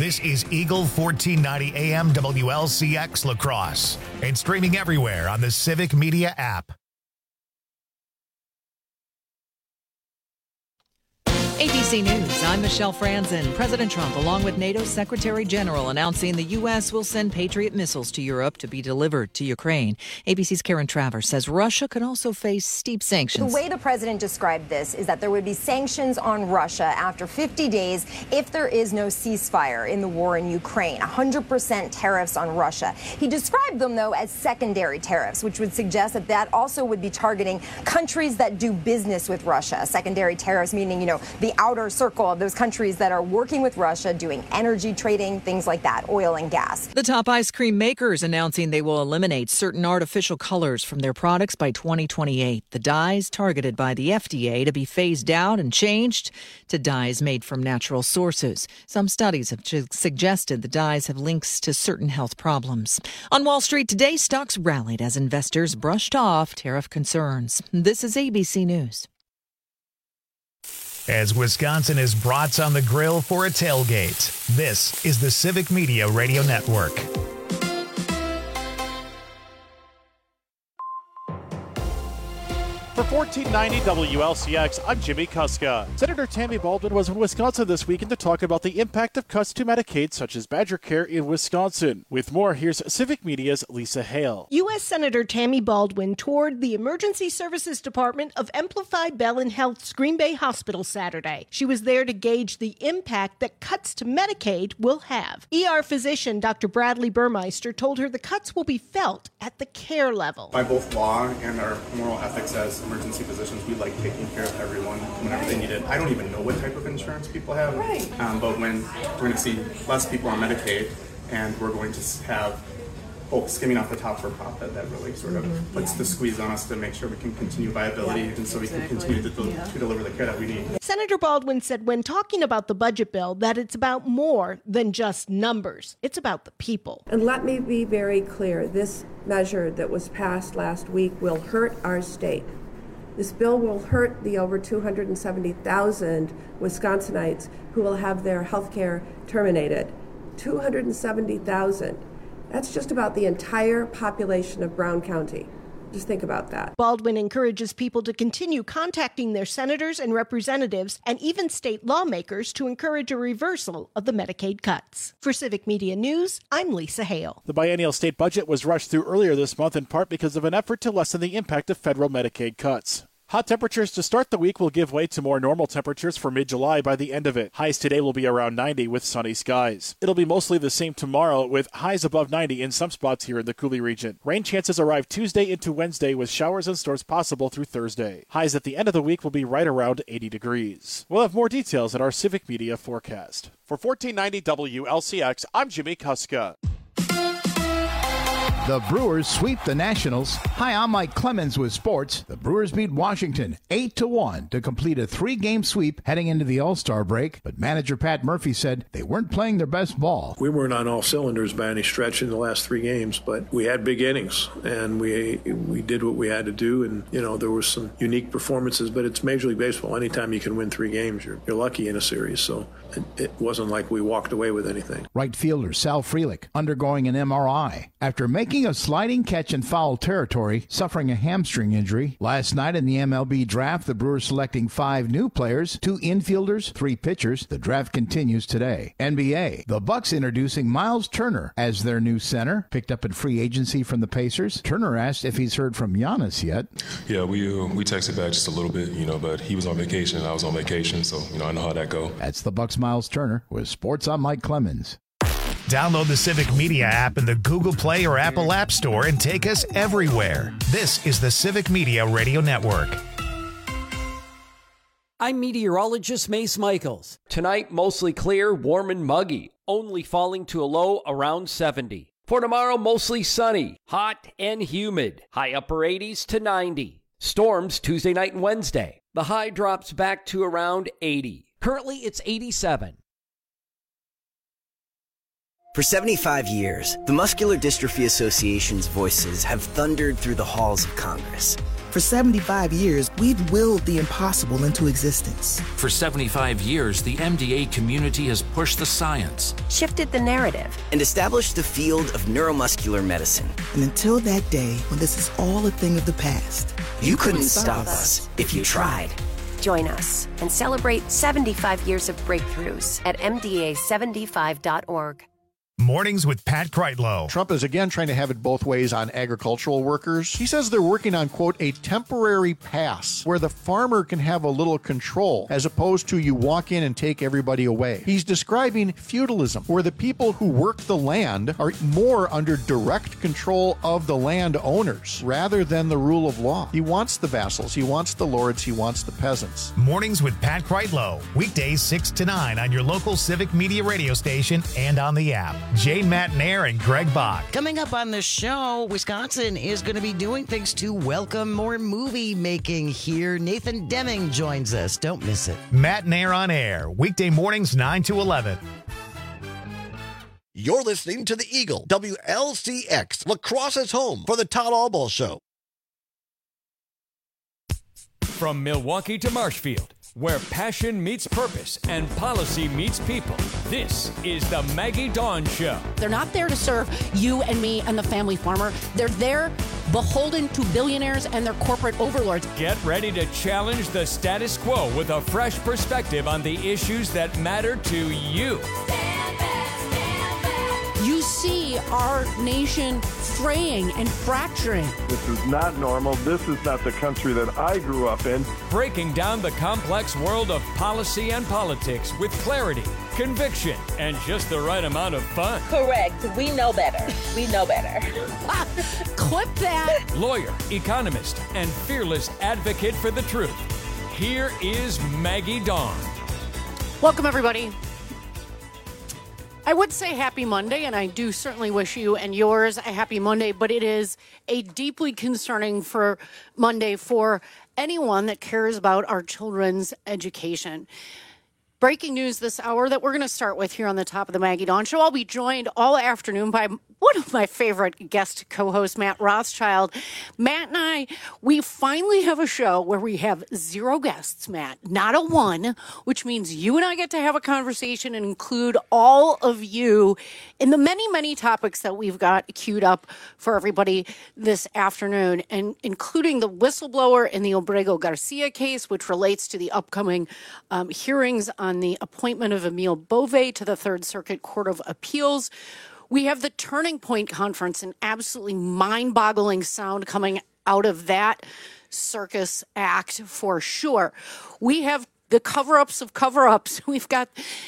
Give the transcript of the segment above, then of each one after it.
This is Eagle 1490 AM WLCX La Crosse and streaming everywhere on the Civic Media app. ABC News, I'm Michelle Franzen. President Trump, along with NATO's Secretary General, announcing the U.S. will send Patriot missiles to Europe to be delivered to Ukraine. ABC's Karen Travers says Russia could also face steep sanctions. The way the president described this is that there would be sanctions on Russia after 50 days if there is no ceasefire in the war in Ukraine. 100% tariffs on Russia. He described them, though, as secondary tariffs, which would suggest that that also would be targeting countries that do business with Russia. Secondary tariffs meaning, the outer circle of those countries that are working with Russia, doing energy trading, things like that, oil and gas. The top ice cream makers announcing they will eliminate certain artificial colors from their products by 2028. The dyes targeted by the FDA to be phased out and changed to dyes made from natural sources. Some studies have suggested the dyes have links to certain health problems. On Wall Street today, stocks rallied as investors brushed off tariff concerns. This is ABC News. As Wisconsin is brats on the grill for a tailgate, this is the Civic Media Radio Network. For 1490 WLCX, I'm Jimmy Kuska. Senator Tammy Baldwin was in Wisconsin this weekend to talk about the impact of cuts to Medicaid, such as Badger Care in Wisconsin. With more, here's Civic Media's Lisa Hale. U.S. Senator Tammy Baldwin toured the Emergency Services Department of Amplified Bellin Health's Green Bay Hospital Saturday. She was there to gauge the impact that cuts to Medicaid will have. ER physician Dr. Bradley Burmeister told her the cuts will be felt at the care level. By both law and our moral ethics as emergency physicians, we like taking care of everyone whenever they need it. I don't even know what type of insurance people have, but when we're going to see less people on Medicaid and we're going to have folks skimming off the top for profit, that really sort of puts the squeeze on us to make sure we can continue viability and so we can continue to deliver the care that we need. Senator Baldwin said when talking about the budget bill that it's about more than just numbers. It's about the people. And let me be very clear, this measure that was passed last week will hurt our state. This bill will hurt the over 270,000 Wisconsinites who will have their health care terminated. 270,000. That's just about the entire population of Brown County. Just think about that. Baldwin encourages people to continue contacting their senators and representatives and even state lawmakers to encourage a reversal of the Medicaid cuts. For Civic Media News, I'm Lisa Hale. The biennial state budget was rushed through earlier this month in part because of an effort to lessen the impact of federal Medicaid cuts. Hot temperatures to start the week will give way to more normal temperatures for mid-July by the end of it. Highs today will be around 90 with sunny skies. It'll be mostly the same tomorrow with highs above 90 in some spots here in the Coulee region. Rain chances arrive Tuesday into Wednesday with showers and storms possible through Thursday. Highs at the end of the week will be right around 80 degrees. We'll have more details at our Civic Media forecast. For 1490 WLCX, I'm Jimmy Kuska. The Brewers sweep the Nationals. Hi, I'm Mike Clemens with sports. The Brewers beat Washington 8-1 to complete a 3-game sweep heading into the All-Star break. But manager Pat Murphy said they weren't playing their best ball. We weren't on all cylinders by any stretch in the last 3 games, but we had big innings, and we did what we had to do. And, there were some unique performances, but it's Major League Baseball. Anytime you can win 3 games, you're lucky in a series. So it wasn't like we walked away with anything. Right fielder Sal Frelick undergoing an MRI after making a sliding catch in foul territory, suffering a hamstring injury. Last night in the MLB draft, the Brewers selecting 5 new players, 2 infielders, 3 pitchers. The draft continues today. NBA, the Bucks introducing Miles Turner as their new center, picked up in free agency from the Pacers. Turner asked if he's heard from Giannis yet. Yeah, we texted back just a little bit, but he was on vacation and I was on vacation, so, I know how that go. That's the Bucks' Miles Turner. With sports, I'm Mike Clemens. Download the Civic Media app in the Google Play or Apple App Store and take us everywhere. This is the Civic Media Radio Network. I'm meteorologist Mace Michaels. Tonight, mostly clear, warm and muggy, only falling to a low around 70. For tomorrow, mostly sunny, hot and humid, high upper 80s to 90. Storms Tuesday night and Wednesday. The high drops back to around 80. Currently, it's 87. For 75 years, the Muscular Dystrophy Association's voices have thundered through the halls of Congress, For 75 years, we've willed the impossible into existence. For 75 years, the MDA community has pushed the science, shifted the narrative, and established the field of neuromuscular medicine. And until that day when this is all a thing of the past, you couldn't stop us if you tried. Join us and celebrate 75 years of breakthroughs at MDA75.org. Mornings with Pat Kreitlow. Trump is again trying to have it both ways on agricultural workers. He says they're working on, quote, a temporary pass where the farmer can have a little control as opposed to you walk in and take everybody away. He's describing feudalism, where the people who work the land are more under direct control of the land owners rather than the rule of law. He wants the vassals, he wants the lords, he wants the peasants. Mornings with Pat Kreitlow. Weekdays 6 to 9 on your local Civic Media radio station and on the app. Jane Matnair and Greg Bach. Coming up on the show, Wisconsin is going to be doing things to welcome more movie making here. Nathan Deming joins us. Don't miss it. Matnair on air. Weekday mornings 9 to 11. You're listening to the Eagle, WLCX, Lacrosse's home for the Todd Albaugh Show. From Milwaukee to Marshfield, where passion meets purpose and policy meets people, this is the Maggie Dawn Show. They're not there to serve you and me and the family farmer. They're there beholden to billionaires and their corporate overlords. Get ready to challenge the status quo with a fresh perspective on the issues that matter to you. You see our nation fraying and fracturing. This is not normal. This is not the country that I grew up in. Breaking down the complex world of policy and politics with clarity, conviction, and just the right amount of fun. Correct. We know better. We know better. Clip that. Lawyer, economist, and fearless advocate for the truth. Here is Maggie Dawn. Welcome, everybody. I would say happy Monday, and I do certainly wish you and yours a happy Monday, but it is a deeply concerning for Monday for anyone that cares about our children's education. Breaking news this hour that we're going to start with here on the top of the Maggie Dawn Show. I'll be joined all afternoon by one of my favorite guest co-hosts, Matt Rothschild. Matt and I, we finally have a show where we have 0 guests, Matt, not a 1, which means you and I get to have a conversation and include all of you in the many, many topics that we've got queued up for everybody this afternoon, and including the whistleblower in the Obrego Garcia case, which relates to the upcoming hearings on the appointment of Emile Bove to the Third Circuit Court of Appeals. We have the Turning Point Conference, an absolutely mind-boggling sound coming out of that circus act for sure. We have the cover-ups of cover-ups. We've got,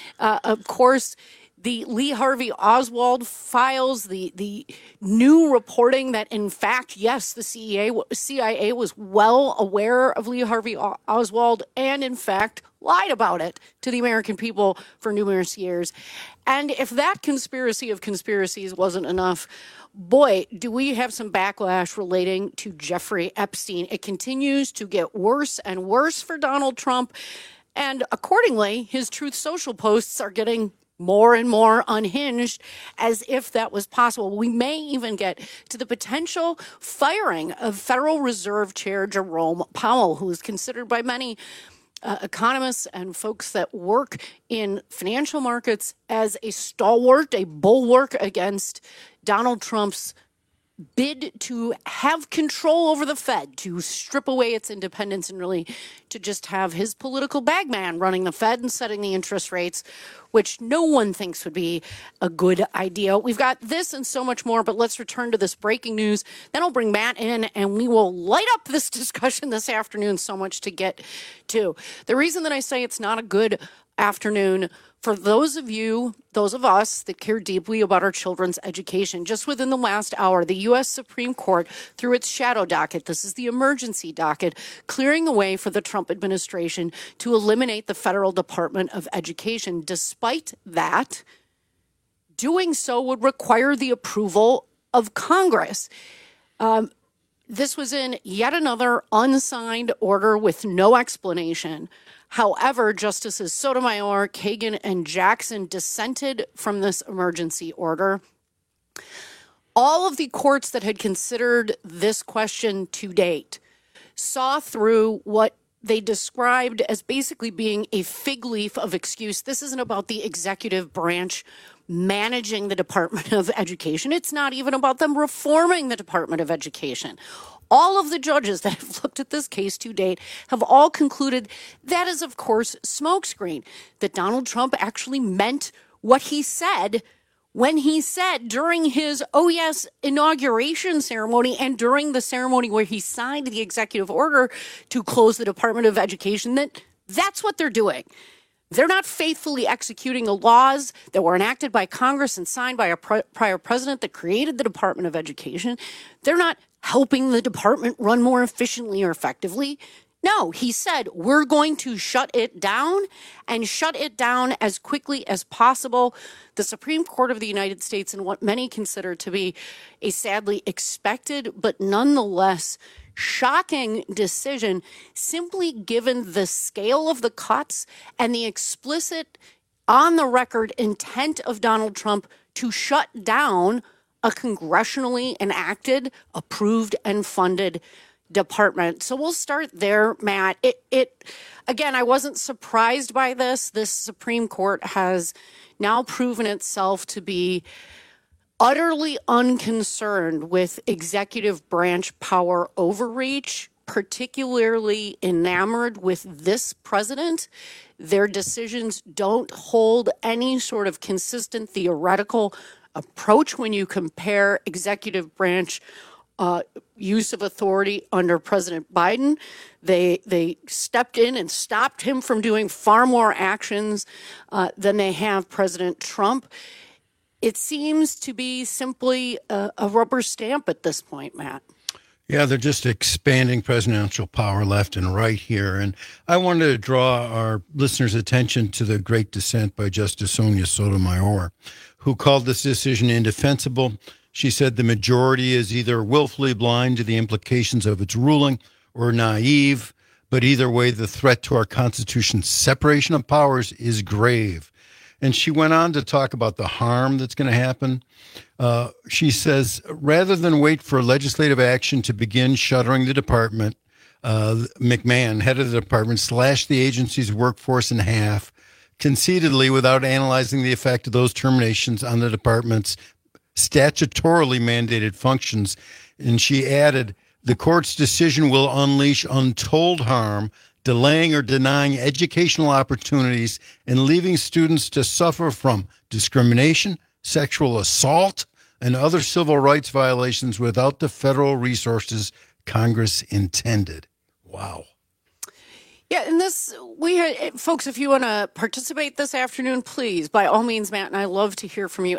of course, the Lee Harvey Oswald files, the new reporting that, in fact, yes, the CIA was well aware of Lee Harvey Oswald and, in fact, lied about it to the American people for numerous years. And if that conspiracy of conspiracies wasn't enough, boy, do we have some backlash relating to Jeffrey Epstein. It continues to get worse and worse for Donald Trump. And accordingly, his Truth Social posts are getting more and more unhinged, as if that was possible. We may even get to the potential firing of Federal Reserve Chair Jerome Powell, who is considered by many economists and folks that work in financial markets as a stalwart, a bulwark against Donald Trump's bid to have control over the Fed, to strip away its independence and really to just have his political bagman running the Fed and setting the interest rates, which no one thinks would be a good idea. We've got this and so much more, but let's return to this breaking news. Then I'll bring Matt in and we will light up this discussion this afternoon. So much to get to. The reason that I say it's not a good afternoon for those of you, those of us that care deeply about our children's education, just within the last hour, the U.S. Supreme Court, through its shadow docket, this is the emergency docket, clearing the way for the Trump administration to eliminate the Federal Department of Education. Despite that, doing so would require the approval of Congress. This was in yet another unsigned order with no explanation. However, Justices Sotomayor, Kagan, and Jackson dissented from this emergency order. All of the courts that had considered this question to date, saw through what they described as basically being a fig leaf of excuse. This isn't about the executive branch managing the Department of Education. It's not even about them reforming the Department of Education. All of the judges that have looked at this case to date have all concluded that is, of course, smokescreen, that Donald Trump actually meant what he said when he said during his inauguration ceremony and during the ceremony where he signed the executive order to close the Department of Education, that's what they're doing. They're not faithfully executing the laws that were enacted by Congress and signed by a prior president that created the Department of Education. They're not helping the department run more efficiently or effectively. No, he said, we're going to shut it down and shut it down as quickly as possible. The Supreme Court of the United States, in what many consider to be a sadly expected but nonetheless shocking decision, simply given the scale of the cuts and the explicit on-the-record intent of Donald Trump to shut down a congressionally enacted, approved, and funded department. So we'll start there, Matt. Again, I wasn't surprised by this. This Supreme Court has now proven itself to be utterly unconcerned with executive branch power overreach, particularly enamored with this president. Their decisions don't hold any sort of consistent theoretical approach when you compare executive branch use of authority under President Biden. They stepped in and stopped him from doing far more actions than they have President Trump. It seems to be simply a rubber stamp at this point, Matt. Yeah, they're just expanding presidential power left and right here. And I wanted to draw our listeners' attention to the great dissent by Justice Sonia Sotomayor, who called this decision indefensible. She said the majority is either willfully blind to the implications of its ruling or naive, but either way, the threat to our Constitution's separation of powers is grave. And she went on to talk about the harm that's going to happen. She says, rather than wait for legislative action to begin shuttering the department, McMahon, head of the department, slashed the agency's workforce in half, conceitedly without analyzing the effect of those terminations on the department's statutorily mandated functions. And she added, the court's decision will unleash untold harm, delaying or denying educational opportunities and leaving students to suffer from discrimination, sexual assault, and other civil rights violations without the federal resources Congress intended. Wow. Yeah, and folks, if you want to participate this afternoon, please, by all means, Matt and I love to hear from you.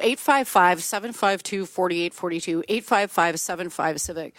855-752-4842, 855-75-CIVIC.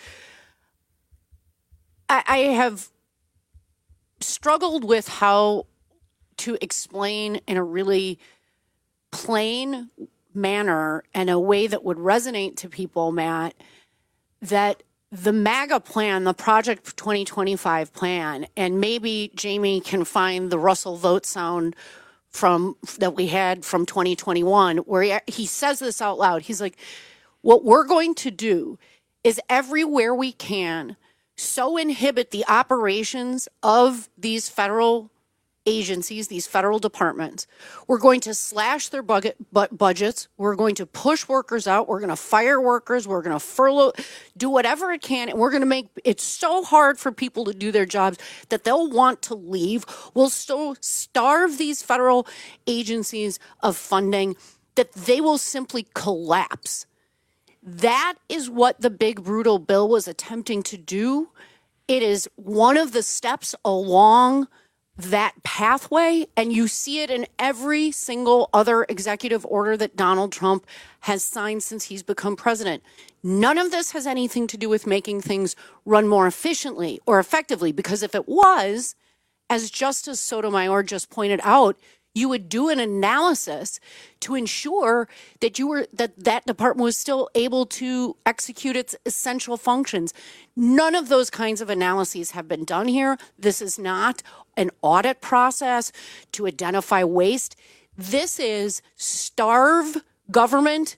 I have struggled with how to explain in a really plain manner and a way that would resonate to people, Matt, that the MAGA plan, the Project 2025 plan, and maybe Jamie can find the Russell vote sound that we had from 2021, where he says this out loud. He's like, what we're going to do is everywhere we can so inhibit the operations of these federal agencies, these federal departments. We're going to slash their budgets. We're going to push workers out. We're going to fire workers. We're going to furlough, do whatever it can. And we're going to make it so hard for people to do their jobs that they'll want to leave. We'll so starve these federal agencies of funding that they will simply collapse. That is what the big, brutal bill was attempting to do. It is one of the steps along that pathway, and you see it in every single other executive order that Donald Trump has signed since he's become president. None of this has anything to do with making things run more efficiently or effectively, because if it was, as Justice Sotomayor just pointed out, you would do an analysis to ensure that that department was still able to execute its essential functions. None of those kinds of analyses have been done here. This is not an audit process to identify waste. This is starve government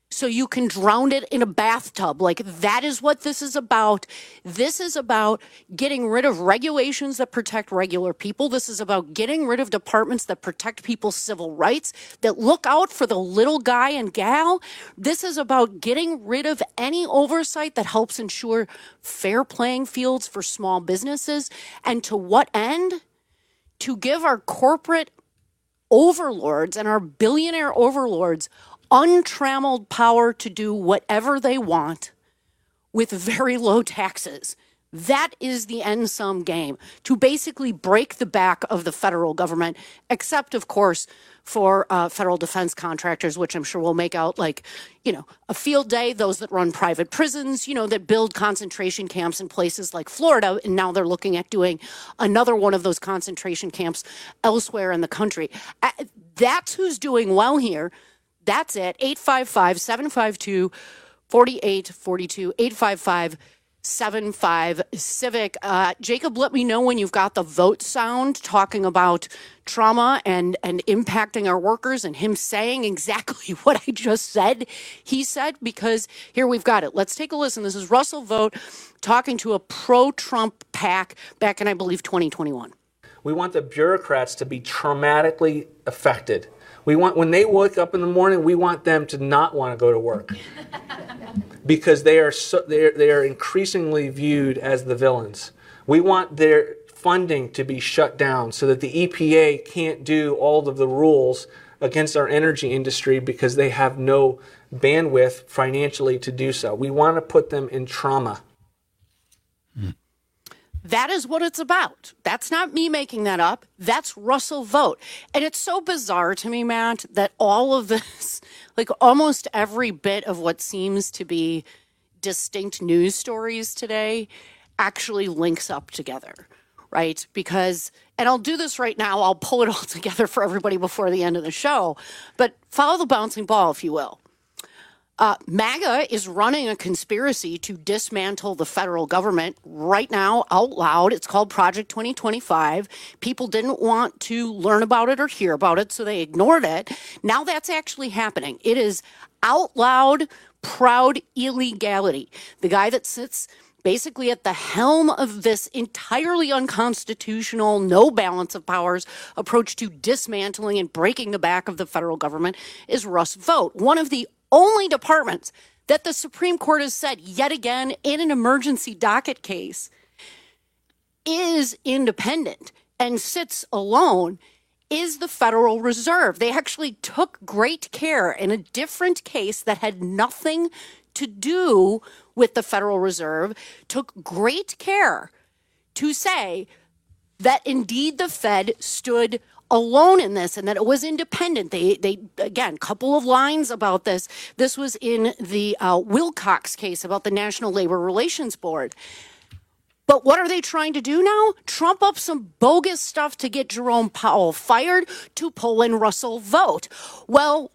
so you can drown it in a bathtub. Like, that is what this is about. This is about getting rid of regulations that protect regular people. This is about getting rid of departments that protect people's civil rights, that look out for the little guy and gal. This is about getting rid of any oversight that helps ensure fair playing fields for small businesses. And to what end? To give our corporate overlords and our billionaire overlords untrammeled power to do whatever they want with very low taxes. That is the end sum game, to basically break the back of the federal government, except, of course, for federal defense contractors, which I'm sure will make out like, a field day, those that run private prisons, that build concentration camps in places like Florida. And now they're looking at doing another one of those concentration camps elsewhere in the country. That's who's doing well here. That's it. 855-752-4842, 855-75-CIVIC. Jacob, let me know when you've got the vote sound talking about trauma and impacting our workers, and him saying exactly what I just said he said, because here we've got it. Let's take a listen. This is Russell Vought talking to a pro-Trump PAC back in, I believe, 2021. We want the bureaucrats to be traumatically affected. We want, when they wake up in the morning, we want them to not want to go to work because they are increasingly viewed as the villains. We want their funding to be shut down so that the EPA can't do all of the rules against our energy industry because they have no bandwidth financially to do so. We want to put them in trauma. That is what it's about. That's not me making that up. That's Russell Vought. And it's so bizarre to me, Matt, that all of this, like almost every bit of what seems to be distinct news stories today actually links up together, right? Because, and I'll do this right now, I'll pull it all together for everybody before the end of the show, but follow the bouncing ball, if you will. MAGA is running a conspiracy to dismantle the federal government right now out loud. It's called Project 2025. People didn't want to learn about it or hear about it, so they ignored it. Now that's actually happening. It is out loud, proud illegality. The guy that sits basically at the helm of this entirely unconstitutional, no balance of powers approach to dismantling and breaking the back of the federal government is Russ Vought, one of the only departments that the Supreme Court has said yet again in an emergency docket case is independent and sits alone is the Federal Reserve. They actually took great care in a different case that had nothing to do with the Federal Reserve, took great care to say that indeed the Fed stood alone in this and that it was independent. They again, couple of lines about this. This was in the Wilcox case about the National Labor Relations Board. But what are they trying to do now? Trump up some bogus stuff to get Jerome Powell fired to pull in Russell Vought. Well,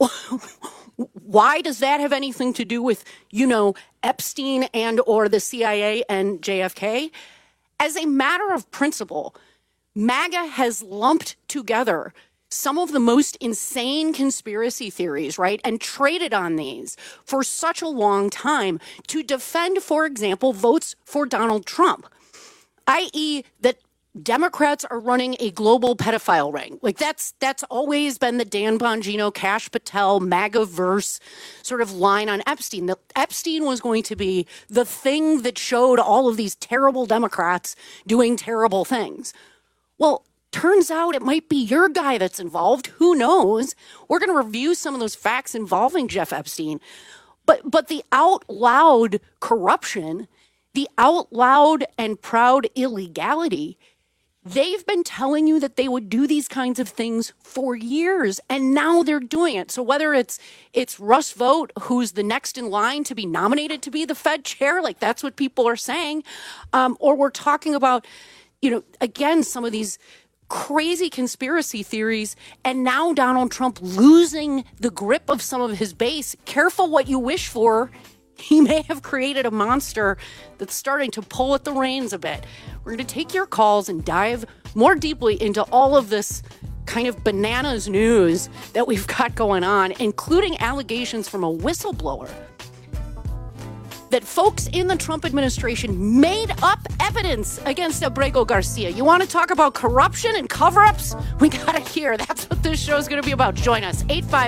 why does that have anything to do with, Epstein and or the CIA and JFK? As a matter of principle, MAGA has lumped together some of the most insane conspiracy theories, right, and traded on these for such a long time to defend, for example, votes for Donald Trump, i.e. that Democrats are running a global pedophile ring. Like that's always been the Dan Bongino, Kash Patel, MAGA-verse sort of line on Epstein. That Epstein was going to be the thing that showed all of these terrible Democrats doing terrible things. Well, turns out it might be your guy that's involved. Who knows? We're going to review some of those facts involving Jeff Epstein. But the out loud corruption, the out loud and proud illegality, they've been telling you that they would do these kinds of things for years, and now they're doing it. So whether it's Russ Vought, who's the next in line to be nominated to be the Fed chair, like that's what people are saying, or we're talking about, again, some of these crazy conspiracy theories, and now Donald Trump losing the grip of some of his base. Careful what you wish for. He may have created a monster that's starting to pull at the reins a bit. We're going to take your calls and dive more deeply into all of this kind of bananas news that we've got going on, including allegations from a whistleblower that folks in the Trump administration made up evidence against Abrego Garcia. You want to talk about corruption and cover-ups? We got it here. That's what this show is going to be about. Join us,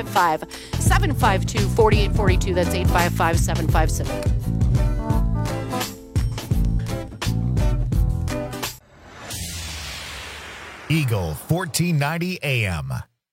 855-752-4842. That's 855-756. Eagle 1490 AM.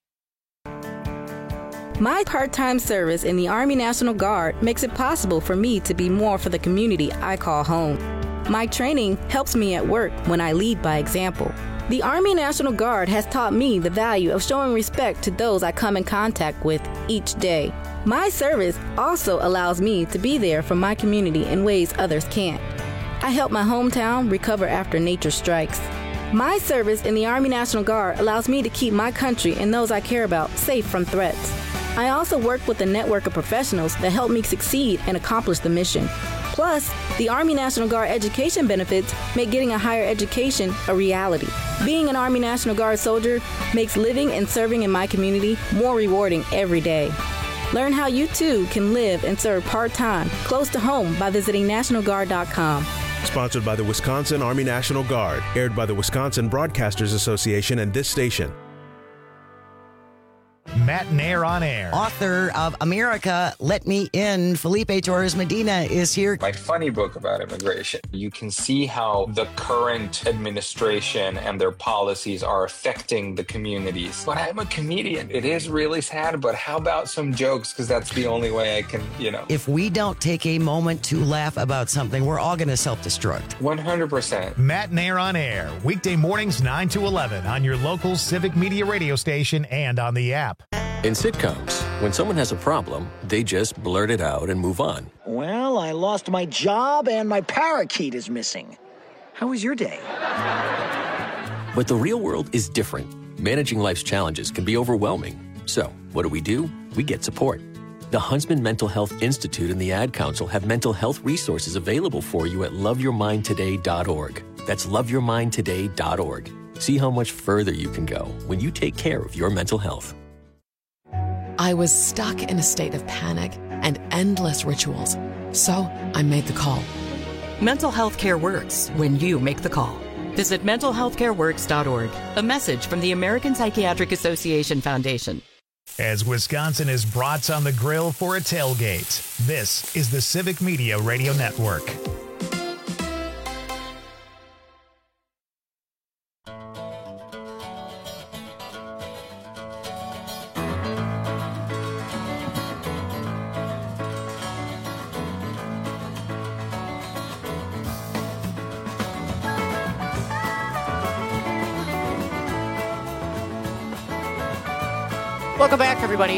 My part-time service in the Army National Guard makes it possible for me to be more for the community I call home. My training helps me at work when I lead by example. The Army National Guard has taught me the value of showing respect to those I come in contact with each day. My service also allows me to be there for my community in ways others can't. I help my hometown recover after nature strikes. My service in the Army National Guard allows me to keep my country and those I care about safe from threats. I also work with a network of professionals that help me succeed and accomplish the mission. Plus, the Army National Guard education benefits make getting a higher education a reality. Being an Army National Guard soldier makes living and serving in my community more rewarding every day. Learn how you too can live and serve part-time close to home by visiting NationalGuard.com. Sponsored by the Wisconsin Army National Guard. Aired by the Wisconsin Broadcasters Association and this station. Matt Nair on air. Author of America, Let Me In, Felipe Torres Medina is here. My funny book about immigration. You can see how the current administration and their policies are affecting the communities. But I'm a comedian. It is really sad, but how about some jokes? Because that's the only way I can, If we don't take a moment to laugh about something, we're all going to self-destruct. 100%. Matt Nair on air. Weekday mornings 9 to 11 on your local Civic Media radio station and on the app. In sitcoms, when someone has a problem, they just blurt it out and move on. Well, I lost my job and my parakeet is missing. How was your day? But the real world is different. Managing life's challenges can be overwhelming. So, what do? We get support. The Huntsman Mental Health Institute and the Ad Council have mental health resources available for you at loveyourmindtoday.org. That's loveyourmindtoday.org. See how much further you can go when you take care of your mental health. I was stuck in a state of panic and endless rituals. So I made the call. Mental health care works when you make the call. Visit mentalhealthcareworks.org. A message from the American Psychiatric Association Foundation. As Wisconsin is brats on the grill for a tailgate, this is the Civic Media Radio Network. Welcome back, everybody.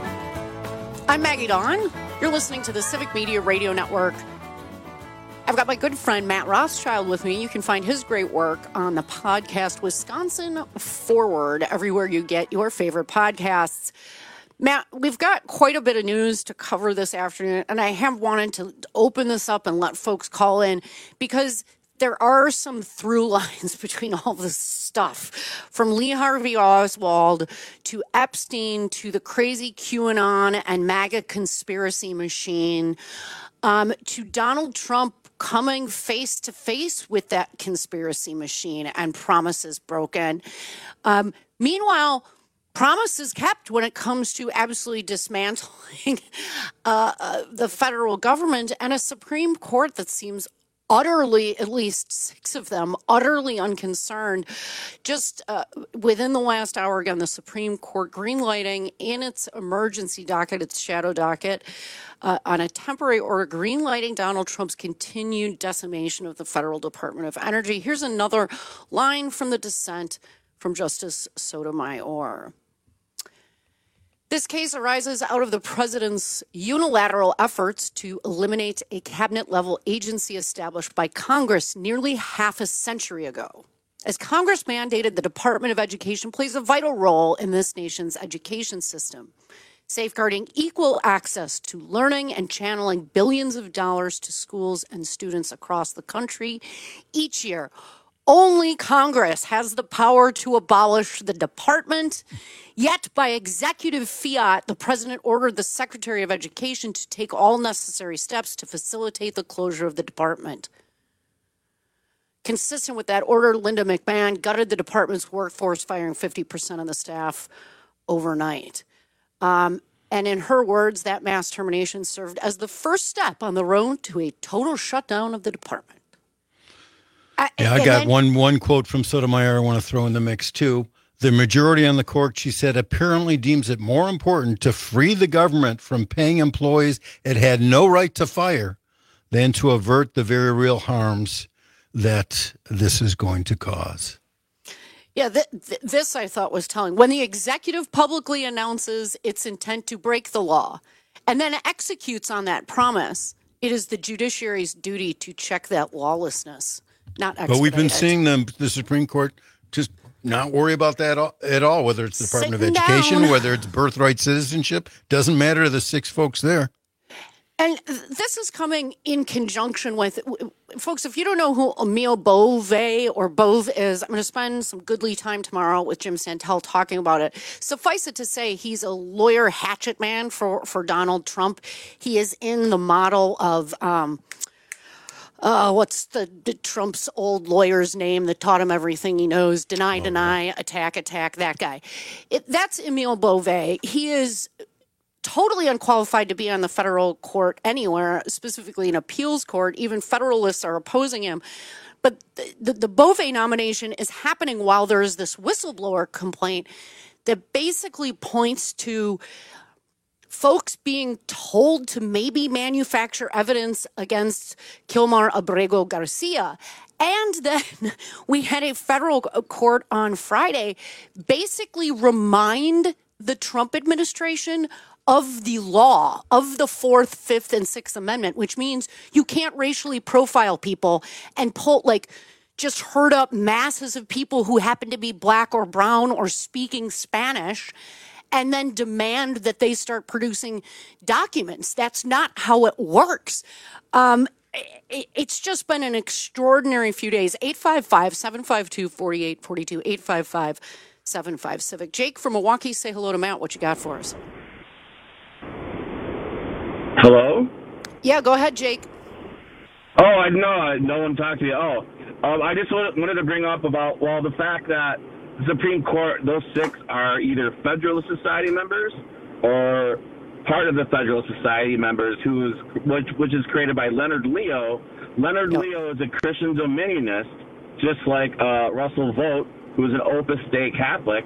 I'm Maggie Dawn. You're listening to the Civic Media Radio Network. I've got my good friend Matt Rothschild with me. You can find his great work on the podcast Wisconsin Forward, everywhere you get your favorite podcasts. Matt, we've got quite a bit of news to cover this afternoon, and I have wanted to open this up and let folks call in because there are some through lines between all this stuff, from Lee Harvey Oswald to Epstein to the crazy QAnon and MAGA conspiracy machine, to Donald Trump coming face to face with that conspiracy machine and promises broken. Meanwhile, promises kept when it comes to absolutely dismantling the federal government and a Supreme Court that seems utterly, at least 6 of them, utterly unconcerned. Just within the last hour, again, the Supreme Court greenlighting in its emergency docket, its shadow docket, on a temporary order, greenlighting Donald Trump's continued decimation of the Federal Department of Energy. Here's another line from the dissent from Justice Sotomayor. This case arises out of the president's unilateral efforts to eliminate a cabinet-level agency established by Congress nearly half a century ago. As Congress mandated, the Department of Education plays a vital role in this nation's education system, safeguarding equal access to learning and channeling billions of dollars to schools and students across the country each year. Only Congress has the power to abolish the department. Yet, by executive fiat, the president ordered the Secretary of Education to take all necessary steps to facilitate the closure of the department. Consistent with that order, Linda McMahon gutted the department's workforce, firing 50% of the staff overnight. And in her words, that mass termination served as the first step on the road to a total shutdown of the department. I got one quote from Sotomayor I want to throw in the mix, too. The majority on the court, she said, apparently deems it more important to free the government from paying employees it had no right to fire than to avert the very real harms that this is going to cause. Yeah, this I thought was telling. When the executive publicly announces its intent to break the law and then executes on that promise, it is the judiciary's duty to check that lawlessness, not expedite. But we've been it. seeing the Supreme Court just not worry about that at all, whether it's the Department of Education, whether it's birthright citizenship. Doesn't matter to the six folks there. And this is coming in conjunction with, folks, if you don't know who Emile Beauvais or Bove is, I'm going to spend some goodly time tomorrow with Jim Santel talking about it. Suffice it to say, he's a lawyer hatchet man for Donald Trump. He is in the model of, what's the Trump's old lawyer's name that taught him everything he knows? Deny, attack, that guy. That's Emile Beauvais. He is totally unqualified to be on the federal court anywhere, specifically an appeals court. Even Federalists are opposing him. But the Beauvais nomination is happening while there is this whistleblower complaint that basically points to folks being told to maybe manufacture evidence against Kilmar Abrego Garcia. And then we had a federal court on Friday basically remind the Trump administration of the law, of the 4th, 5th, and 6th Amendment, which means you can't racially profile people and just herd up masses of people who happen to be black or brown or speaking Spanish and then demand that they start producing documents. That's not how it works. It's just been an extraordinary few days. 855-752-4842, 855-75-CIVIC. Jake from Milwaukee, say hello to Matt. What you got for us? Hello? Yeah, go ahead, Jake. Oh, no one talked to you. I just wanted to bring up about, the fact that the Supreme Court, those 6 are either Federalist Society members or part of the Federalist Society members, which is created by Leonard Leo. Leonard Leo is a Christian dominionist, just like Russell Vogt, who is an Opus Dei Catholic,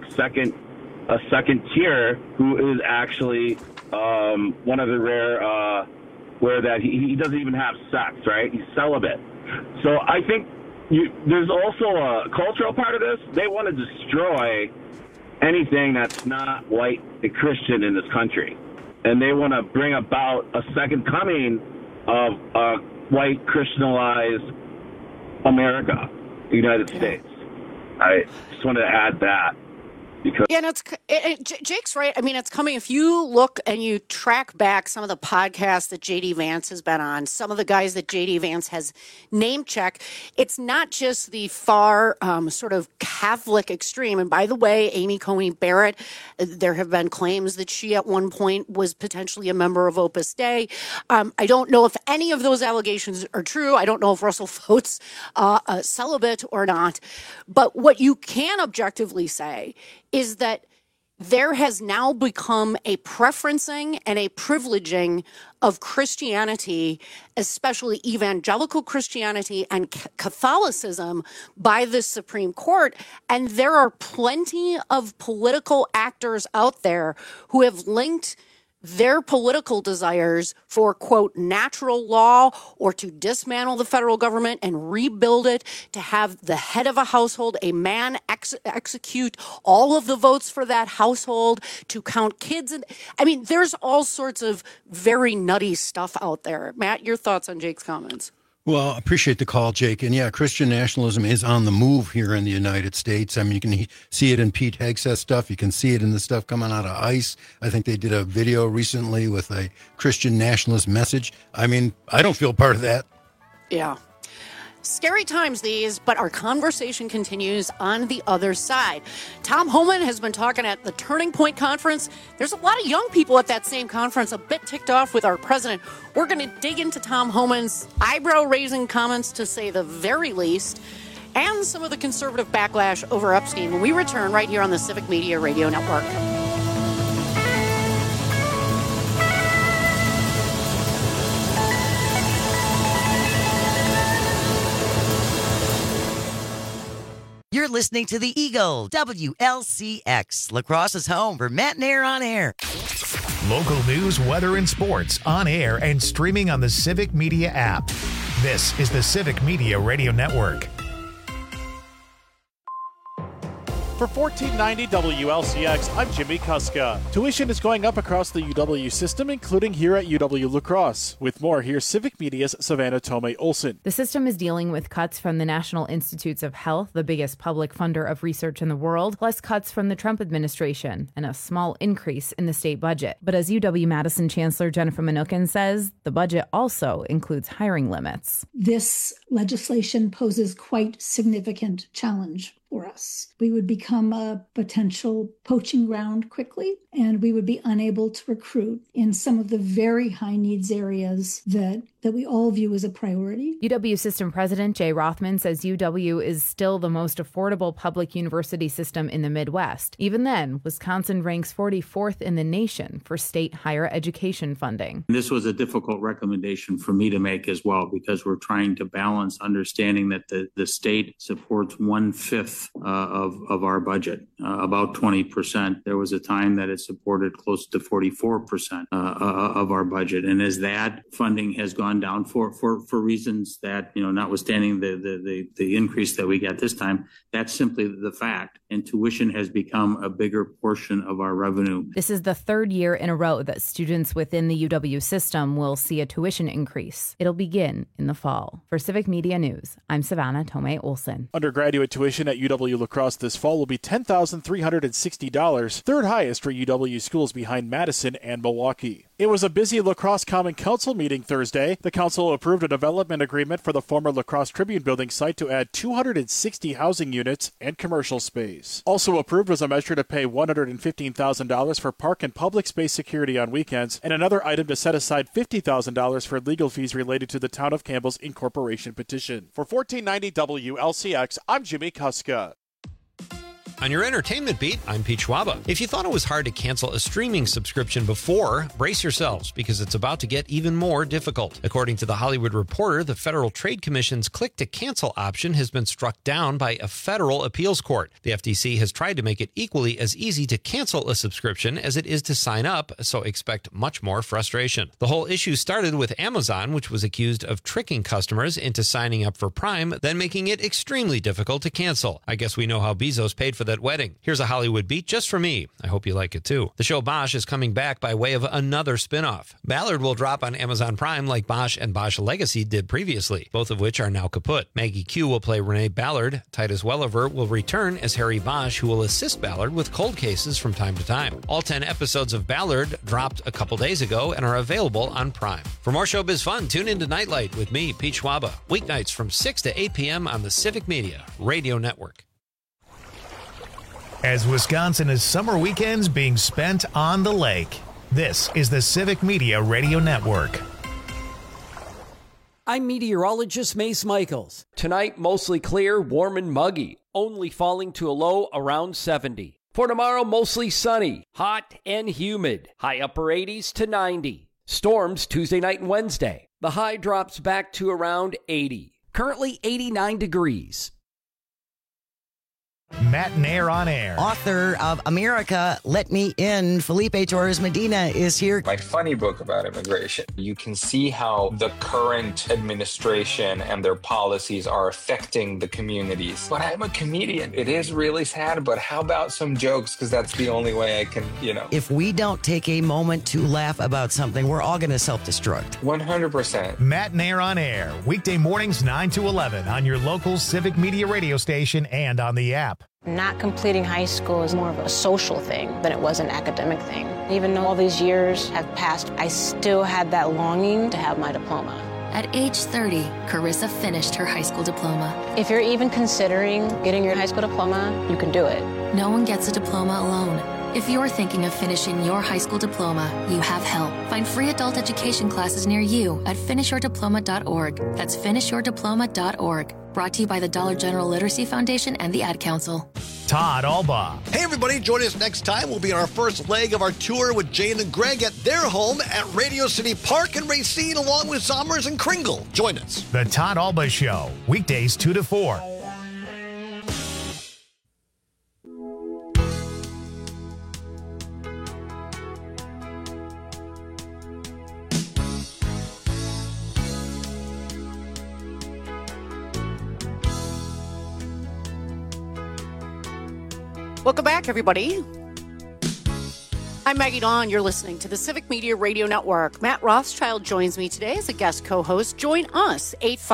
a second tier, who is actually one of the rare where that he doesn't even have sex, right? He's celibate. So I think there's also a cultural part of this. They want to destroy anything that's not white and Christian in this country. And they want to bring about a second coming of a white Christianized America, the United States. I just wanted to add that. And Jake's right. I mean, it's coming. If you look and you track back some of the podcasts that J.D. Vance has been on, some of the guys that J.D. Vance has name checked, it's not just the far sort of Catholic extreme. And by the way, Amy Coney Barrett, there have been claims that she at one point was potentially a member of Opus Dei. I don't know if any of those allegations are true. I don't know if Russell Vogt's celibate or not. But what you can objectively say is that there has now become a preferencing and a privileging of Christianity, especially evangelical Christianity and Catholicism, by the Supreme Court. And there are plenty of political actors out there who have linked their political desires for, quote, natural law or to dismantle the federal government and rebuild it, to have the head of a household, a man, execute all of the votes for that household, to count kids. I mean, there's all sorts of very nutty stuff out there. Matt, your thoughts on Jake's comments? Well, I appreciate the call, Jake. And yeah, Christian nationalism is on the move here in the United States. I mean, you can see it in Pete Hegseth's stuff. You can see it in the stuff coming out of ICE. I think they did a video recently with a Christian nationalist message. I mean, I don't feel part of that. Yeah. Scary times these, but our conversation continues on the other side. Tom Homan has been talking at the Turning Point Conference. There's a lot of young people at that same conference, a bit ticked off with our president. We're going to dig into Tom Homan's eyebrow-raising comments, to say the very least, and some of the conservative backlash over Epstein when we return right here on the Civic Media Radio Network. You're listening to The Eagle, WLCX, La Crosse's home for Matt Nair on Air. Local news, weather, and sports on air and streaming on the Civic Media app. This is the Civic Media Radio Network. For 1490 WLCX, I'm Jimmy Kuska. Tuition is going up across the UW system, including here at UW La Crosse. With more, here's Civic Media's Savannah Tomei Olson. The system is dealing with cuts from the National Institutes of Health, the biggest public funder of research in the world, plus cuts from the Trump administration, and a small increase in the state budget. But as UW-Madison Chancellor Jennifer Mnookin says, the budget also includes hiring limits. This legislation poses quite significant challenge for us. We would become a potential poaching ground quickly, and we would be unable to recruit in some of the very high needs areas that we all view as a priority. UW System President Jay Rothman says UW is still the most affordable public university system in the Midwest. Even then, Wisconsin ranks 44th in the nation for state higher education funding. This was a difficult recommendation for me to make as well, because we're trying to balance understanding that the state supports 1/5 of our budget, about 20%. There was a time that it supported close to 44% of our budget. And as that funding has gone down for reasons that, notwithstanding the increase that we got this time, that's simply the fact. And tuition has become a bigger portion of our revenue. This is the third year in a row that students within the UW system will see a tuition increase. It'll begin in the fall. For Civic Media News, I'm Savannah Tomei Olson. Undergraduate tuition at UW La Crosse this fall will be $10,360, third highest for UW schools behind Madison and Milwaukee. It was a busy La Crosse Common Council meeting Thursday. The council approved a development agreement for the former La Crosse Tribune building site to add 260 housing units and commercial space. Also approved was a measure to pay $115,000 for park and public space security on weekends, and another item to set aside $50,000 for legal fees related to the Town of Campbell's incorporation petition. For 1490 WLCX, I'm Jimmy Kuska. On your entertainment beat, I'm Pete Schwaba. If you thought it was hard to cancel a streaming subscription before, brace yourselves, because it's about to get even more difficult. According to The Hollywood Reporter, the Federal Trade Commission's click-to-cancel option has been struck down by a federal appeals court. The FTC has tried to make it equally as easy to cancel a subscription as it is to sign up, so expect much more frustration. The whole issue started with Amazon, which was accused of tricking customers into signing up for Prime, then making it extremely difficult to cancel. I guess we know how Bezos paid for that wedding. Here's a Hollywood beat just for me. I hope you like it too. The show Bosch is coming back by way of another spinoff. Ballard will drop on Amazon Prime like Bosch and Bosch Legacy did previously, both of which are now kaput. Maggie Q will play Renee Ballard. Titus Welliver will return as Harry Bosch, who will assist Ballard with cold cases from time to time. All 10 episodes of Ballard dropped a couple days ago and are available on Prime. For more showbiz fun, tune into Nightlight with me, Pete Schwaba, weeknights from 6 to 8 p.m. on the Civic Media Radio Network. As Wisconsin is summer weekends being spent on the lake, this is the Civic Media Radio Network. I'm meteorologist Mace Michaels. Tonight, mostly clear, warm and muggy, only falling to a low around 70. For tomorrow, mostly sunny, hot and humid, high upper 80s to 90. Storms Tuesday night and Wednesday. The high drops back to around 80. Currently 89 degrees. Matt Nair on Air. Author of America, Let Me In, Felipe Torres Medina is here. My funny book about immigration. You can see how the current administration and their policies are affecting the communities. But I'm a comedian. It is really sad, but how about some jokes? Because that's the only way I can, If we don't take a moment to laugh about something, we're all going to self-destruct. 100%. Matt Nair on Air. Weekday mornings 9 to 11 on your local Civic Media radio station and on the app. Not completing high school is more of a social thing than it was an academic thing. Even though all these years have passed, I still had that longing to have my diploma. At age 30, Carissa finished her high school diploma. If you're even considering getting your high school diploma, you can do it. No one gets a diploma alone. If you're thinking of finishing your high school diploma, you have help. Find free adult education classes near you at finishyourdiploma.org. That's finishyourdiploma.org. Brought to you by the Dollar General Literacy Foundation and the Ad Council. Todd Alba. Hey, everybody, join us next time. We'll be on our first leg of our tour with Jane and Greg at their home at Radio City Park in Racine, along with Zommers and Kringle. Join us. The Todd Alba Show, weekdays 2 to 4. Welcome back, everybody. I'm Maggie Dawn. You're listening to the Civic Media Radio Network. Matt Rothschild joins me today as a guest co-host. Join us,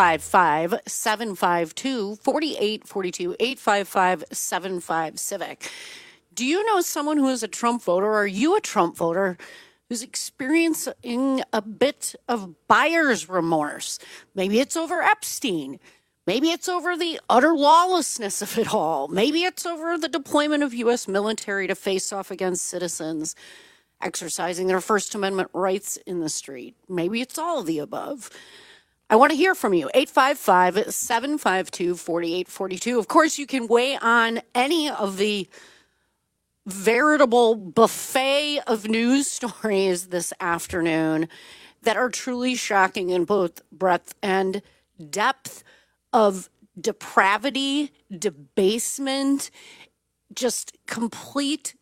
855-752-4842, 855-75-CIVIC. Do you know someone who is a Trump voter? Are you a Trump voter who's experiencing a bit of buyer's remorse? Maybe it's over Epstein. Maybe it's over the utter lawlessness of it all. Maybe it's over the deployment of U.S. military to face off against citizens exercising their First Amendment rights in the street. Maybe it's all of the above. I want to hear from you. 855-752-4842. Of course, you can weigh on any of the veritable buffet of news stories this afternoon that are truly shocking in both breadth and depth of depravity, debasement, just complete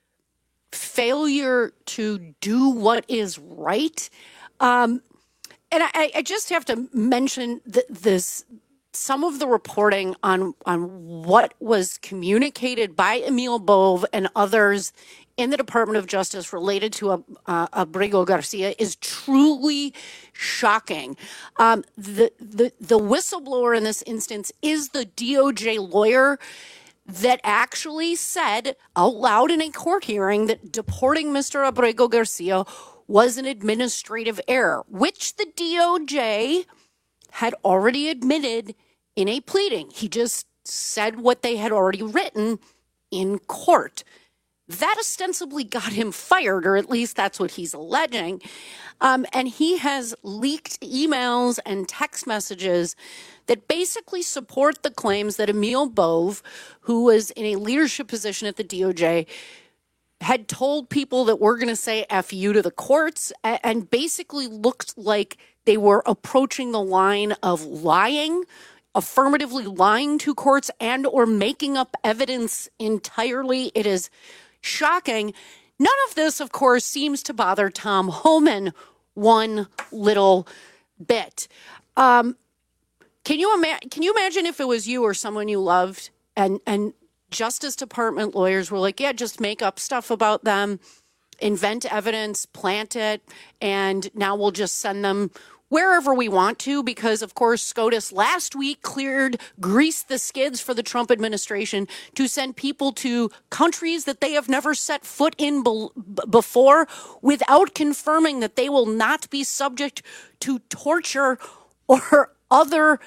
failure to do what is right. And I just have to mention this. Some of the reporting on what was communicated by Emil Bove and others in the Department of Justice related to Abrigo Garcia is truly shocking. The whistleblower in this instance is the DOJ lawyer that actually said out loud in a court hearing that deporting Mr. Abrigo Garcia was an administrative error, which the DOJ had already admitted in a pleading. He just said what they had already written in court. That ostensibly got him fired, or at least that's what he's alleging. And he has leaked emails and text messages that basically support the claims that Emil Bove, who was in a leadership position at the DOJ, had told people that we're going to say F you to the courts, and basically looked like they were approaching the line of lying, affirmatively lying to courts, and or making up evidence entirely. It is shocking. None of this, of course, seems to bother Tom Homan one little bit. Can you imagine if it was you or someone you loved and Justice Department lawyers were like, yeah, just make up stuff about them, invent evidence, plant it, and now we'll just send them wherever we want to, because, of course, SCOTUS last week greased the skids for the Trump administration to send people to countries that they have never set foot in before without confirming that they will not be subject to torture or other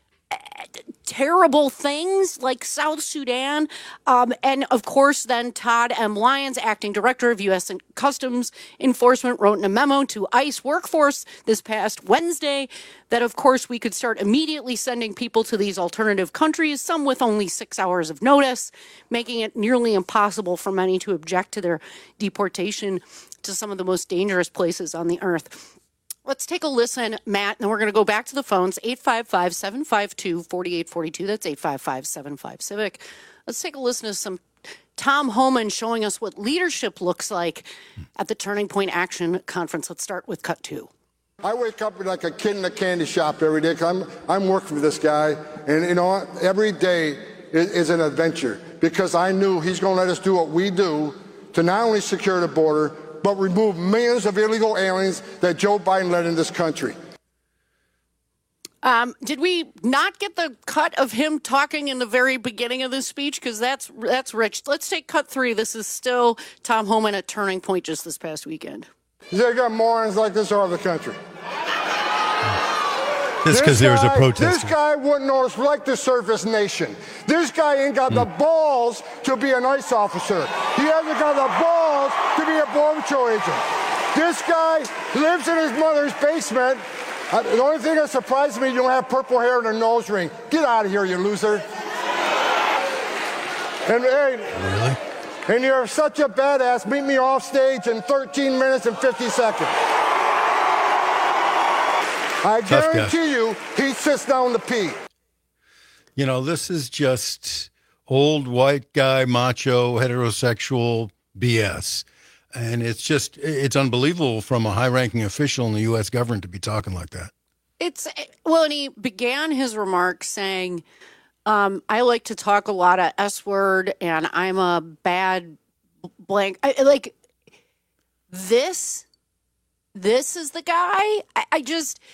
terrible things like South Sudan. And of course, then Todd M. Lyons, acting director of U.S. Customs Enforcement, wrote in a memo to ICE workforce this past Wednesday that, of course, we could start immediately sending people to these alternative countries, some with only 6 hours of notice, making it nearly impossible for many to object to their deportation to some of the most dangerous places on the earth. Let's take a listen, Matt, and then we're going to go back to the phones, 855-752-4842. That's 855-75-CIVIC. Let's take a listen to some Tom Homan showing us what leadership looks like at the Turning Point Action Conference. Let's start with cut 2. I wake up like a kid in a candy shop every day because I'm working for this guy, and you know, every day is an adventure because I knew he's going to let us do what we do to not only secure the border, but remove millions of illegal aliens that Joe Biden led in this country. Did we not get the cut of him talking in the very beginning of this speech? Because that's rich. Let's take cut 3. This is still Tom Homan at Turning Point just this past weekend. They got morons like this all over the country. That's because there was a protest. This guy wouldn't know it's like to serve his nation. This guy ain't got the balls to be an ICE officer. He hasn't got the balls to be a Border Patrol agent. This guy lives in his mother's basement. The only thing that surprises me, you don't have purple hair and a nose ring. Get out of here, you loser. And Really? And you're such a badass. Meet me off stage in 13 minutes and 50 seconds. I guarantee you, he sits down to pee. You know, this is just old white guy, macho, heterosexual BS. And it's unbelievable from a high-ranking official in the U.S. government to be talking like that. And he began his remarks saying, I like to talk a lot of S-word, and I'm a bad blank. This is the guy.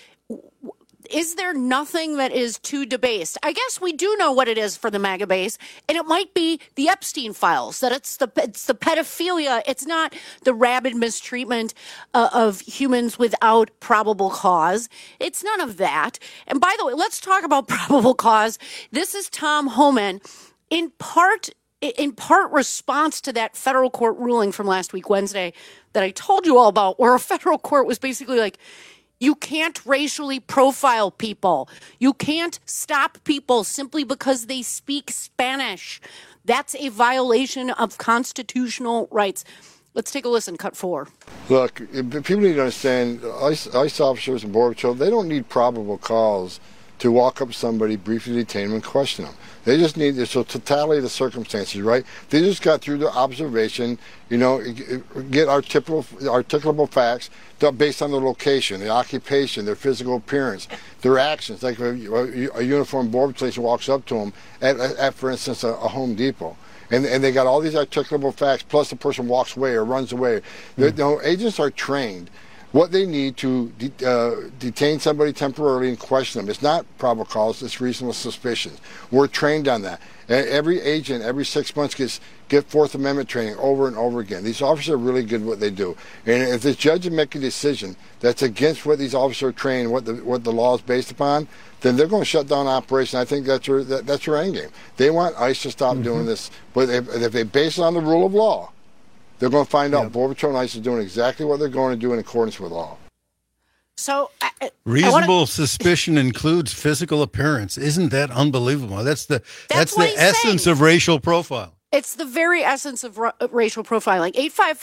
Is there nothing that is too debased? I guess we do know what it is for the MAGA base, and it might be the Epstein files, that it's the pedophilia. It's not the rabid mistreatment of humans without probable cause. It's none of that. And by the way, let's talk about probable cause. This is Tom Homan, in part response to that federal court ruling from last week, Wednesday, that I told you all about, where a federal court was basically like, you can't racially profile people. You can't stop people simply because they speak Spanish. That's a violation of constitutional rights. Let's take a listen. Cut 4. Look, people need to understand, ICE officers and Border Patrol, they don't need probable cause to walk up to somebody, briefly detain them, and question them. They just need the totality of the circumstances, right? They just got through the observation, get articulable facts based on their location, their occupation, their physical appearance, their actions. Like a uniformed Border Patrol agent walks up to them at, for instance, a Home Depot. And they got all these articulable facts, plus the person walks away or runs away. Agents are trained. What they need to detain somebody temporarily and question them. It's not probable cause, it's reasonable suspicion. We're trained on that. Every agent, every 6 months, get Fourth Amendment training over and over again. These officers are really good at what they do. And if the judge would make a decision that's against what these officers are trained, what the law is based upon, then they're going to shut down operation. I think that's your end game. They want ICE to stop doing this. But if they base it on the rule of law, they're going to find out Border Patrol and ICE is doing exactly what they're going to do in accordance with law. So reasonable suspicion includes physical appearance. Isn't that unbelievable? That's the essence of racial profiling. It's the very essence of racial profiling.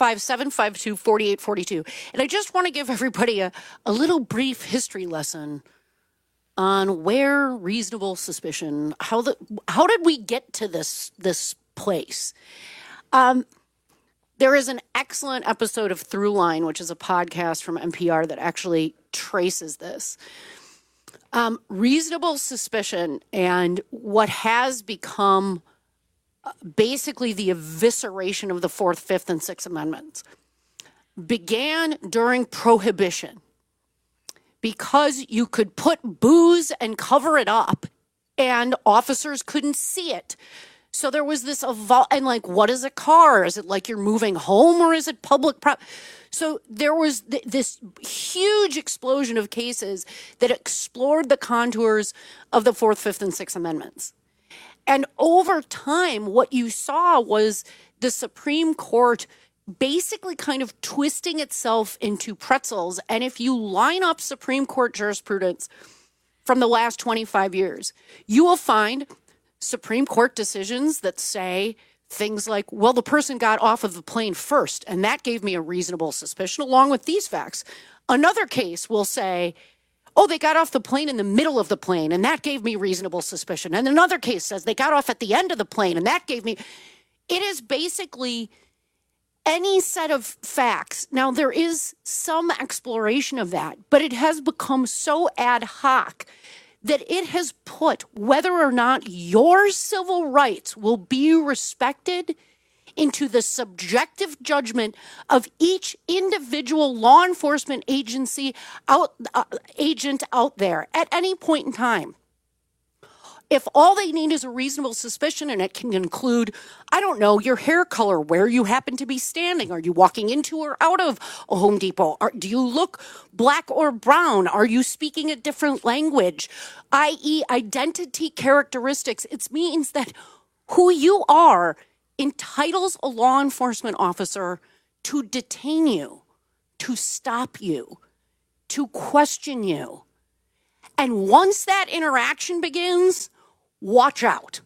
855-752-4842. And I just want to give everybody a little brief history lesson on where reasonable suspicion, how did we get to this place? There is an excellent episode of Throughline, which is a podcast from NPR that actually traces this. Reasonable suspicion and what has become basically the evisceration of the Fourth, Fifth, and Sixth Amendments began during Prohibition, because you could put booze and cover it up and officers couldn't see it. So there was this and what is a car? Is it like you're moving home, or is it public property? So there was this huge explosion of cases that explored the contours of the Fourth, Fifth, and Sixth Amendments. And over time, what you saw was the Supreme Court basically kind of twisting itself into pretzels. And if you line up Supreme Court jurisprudence from the last 25 years, you will find Supreme Court decisions that say things like, well, the person got off of the plane first, and that gave me a reasonable suspicion, along with these facts. Another case will say, oh, they got off the plane in the middle of the plane, and that gave me reasonable suspicion. And another case says they got off at the end of the plane, and that gave me... It is basically any set of facts. Now, there is some exploration of that, but it has become so ad hoc that it has put whether or not your civil rights will be respected into the subjective judgment of each individual law enforcement agent out there at any point in time. If all they need is a reasonable suspicion, and it can include, I don't know, your hair color, where you happen to be standing. Are you walking into or out of a Home Depot? Do you look black or brown? Are you speaking a different language? I.e. identity characteristics. It means that who you are entitles a law enforcement officer to detain you, to stop you, to question you. And once that interaction begins, watch out.